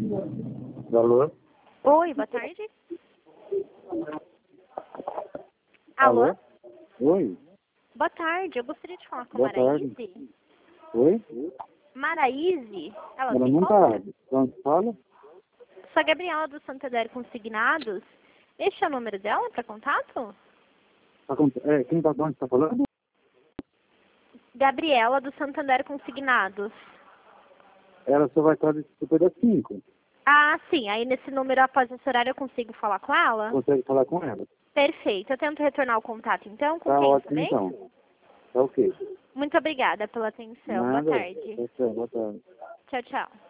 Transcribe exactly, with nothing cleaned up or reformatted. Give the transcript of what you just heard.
Alô? Oi, boa tarde. Alô? Alô? Oi? Boa tarde, eu gostaria de falar com a Boa tarde. Maraíse. Oi? Maraíse? Ela Ela se não encontra? tá. Onde fala? Sou a Gabriela do Santander Consignados. Este é o número dela para contato? Tá com- É, quem tá, de onde tá falando? Gabriela do Santander Consignados. Ela só vai estar depois das cinco. Ah, sim. Aí nesse número, após esse horário, eu consigo falar com ela? Consegue falar com ela. Perfeito. Eu tento retornar o contato, então, com Tá quem ótimo, também? então. Tá ok. Muito obrigada pela atenção. Boa Nada. tarde. Tá certo, boa tarde. Tchau, tchau.